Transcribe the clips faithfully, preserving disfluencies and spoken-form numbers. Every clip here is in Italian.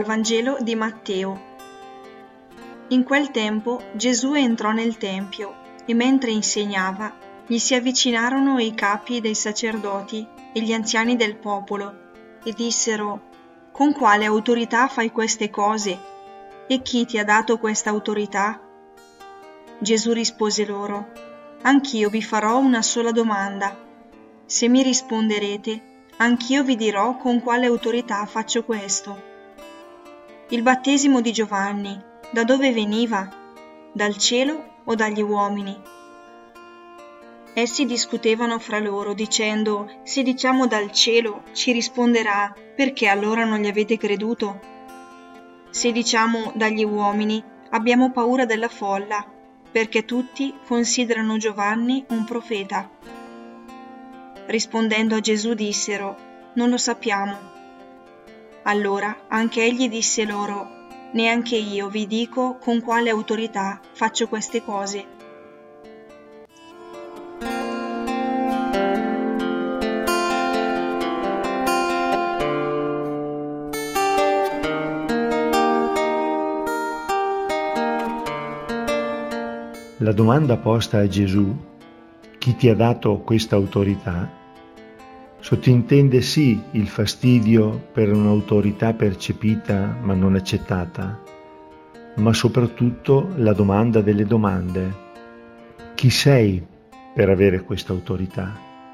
Vangelo di Matteo. In quel tempo Gesù entrò nel Tempio e mentre insegnava gli si avvicinarono i capi dei sacerdoti e gli anziani del popolo e dissero: «Con quale autorità fai queste cose? E chi ti ha dato questa autorità?» Gesù rispose loro: «Anch'io vi farò una sola domanda. Se mi risponderete, anch'io vi dirò con quale autorità faccio questo. Il battesimo di Giovanni, da dove veniva? Dal cielo o dagli uomini?» Essi discutevano fra loro, dicendo: «Se diciamo dal cielo, ci risponderà: perché allora non gli avete creduto? Se diciamo dagli uomini, abbiamo paura della folla, perché tutti considerano Giovanni un profeta». Rispondendo a Gesù dissero: «Non lo sappiamo». Allora anche egli disse loro: «Neanche io vi dico con quale autorità faccio queste cose». La domanda posta a Gesù, chi ti ha dato questa autorità, sottintende sì il fastidio per un'autorità percepita ma non accettata, ma soprattutto la domanda delle domande: chi sei per avere questa autorità?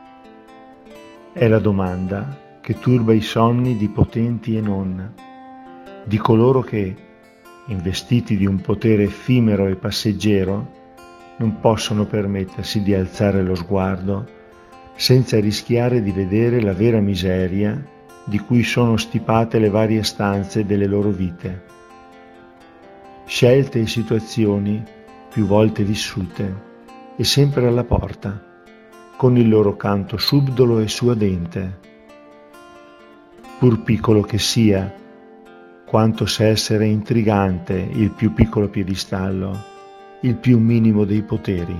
È la domanda che turba i sonni di potenti e non, di coloro che, investiti di un potere effimero e passeggero, non possono permettersi di alzare lo sguardo senza rischiare di vedere la vera miseria di cui sono stipate le varie stanze delle loro vite. Scelte e situazioni più volte vissute e sempre alla porta, con il loro canto subdolo e suadente. Pur piccolo che sia, quanto sa essere intrigante il più piccolo piedistallo, il più minimo dei poteri.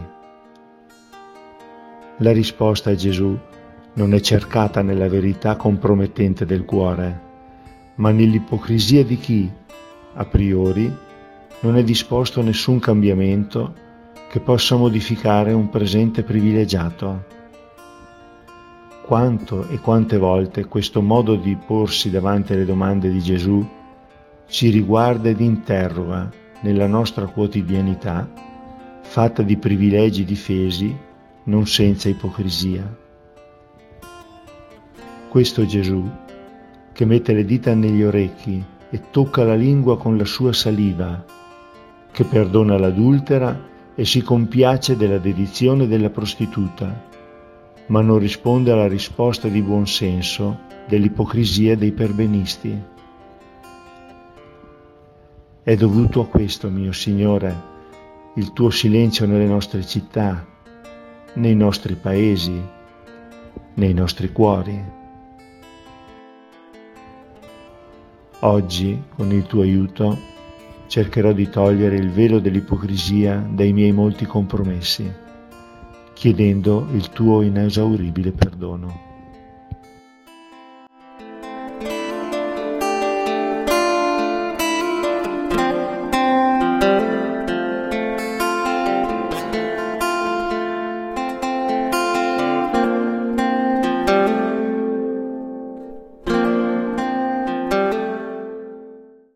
La risposta a Gesù non è cercata nella verità compromettente del cuore, ma nell'ipocrisia di chi, a priori, non è disposto a nessun cambiamento che possa modificare un presente privilegiato. Quanto e quante volte questo modo di porsi davanti alle domande di Gesù ci riguarda ed interroga nella nostra quotidianità, fatta di privilegi difesi, non senza ipocrisia. Questo Gesù, che mette le dita negli orecchi e tocca la lingua con la sua saliva, che perdona l'adultera e si compiace della dedizione della prostituta, ma non risponde alla risposta di buon senso dell'ipocrisia dei perbenisti. È dovuto a questo, mio Signore, il tuo silenzio nelle nostre città, nei nostri paesi, nei nostri cuori. Oggi, con il tuo aiuto, cercherò di togliere il velo dell'ipocrisia dai miei molti compromessi, chiedendo il tuo inesauribile perdono.